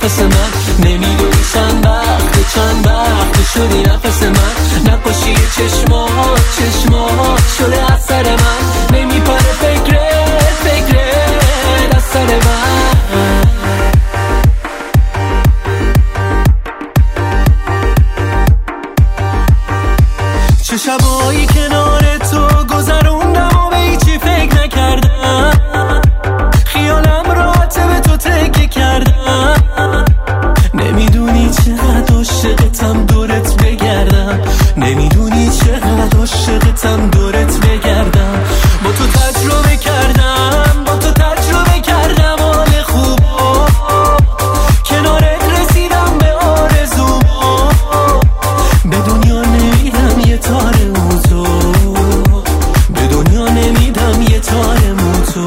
قفس من. نمیدونی چند وقت شدی نفس من. نقاشی چشمات شده اثر من. نمیپره فکرت از سر من. چه شبایی کنار تو گذروندم و به هیچی فکر نکردم. خیالم راحت به تو تکیه کردم. نمیدونی چقدر عاشقتم دورت بگردم. نمیدونی چقدر عاشقتم دورت بگردم. با تو تجربه کردم حال خوبا. کنارت رسیدم به آرزوما. به دنیا نمیدم یه تار موتو. به دنیا نمیدم یه تار موتو.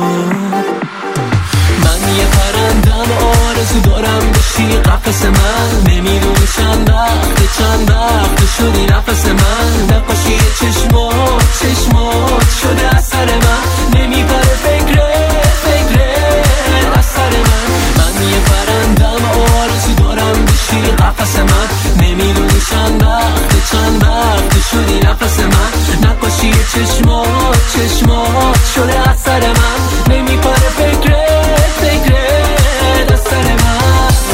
من یه پرندم آرزو دارم بشی قفس من. نمیدونی چند وقت شدی نفس من. نقاشی چشمات شده اثر من. نمیپره فکرت از سر من. من یه پرندم آرزو دارم بشی قفس من. نمیدونی چند وقت شدی نفس من. نقاشی چشمات شده اثر من. نمیپره فکرت از سر من.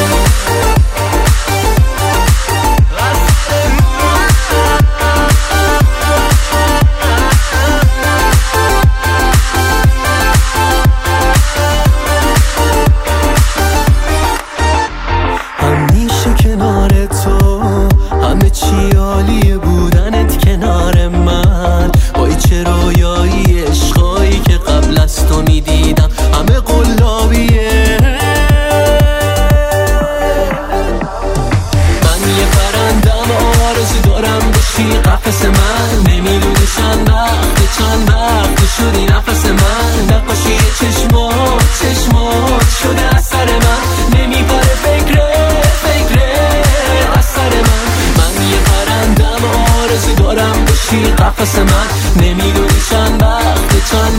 همیشه کنار تو همه چی عالیه بودنت کنار من. وای چه رویایی عشقایی که قبل از تو میدیدم همه قلابیه. من یه پرندم آرزو دارم بشی قفس من. نمیدونی چند وقت شدی نفس من. نقاشی چشمات شده اثر من. نمیپره فکرت از سر من. من یه پرندم آرزو دارم بشی قفس من. نمیدونی چند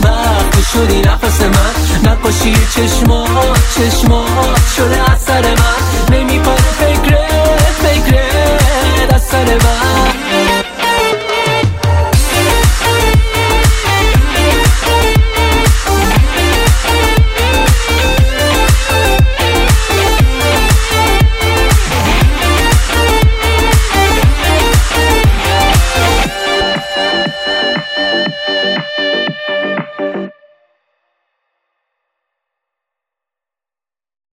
وقت شدی نفس من. نقاشی چشمات شده اثر من.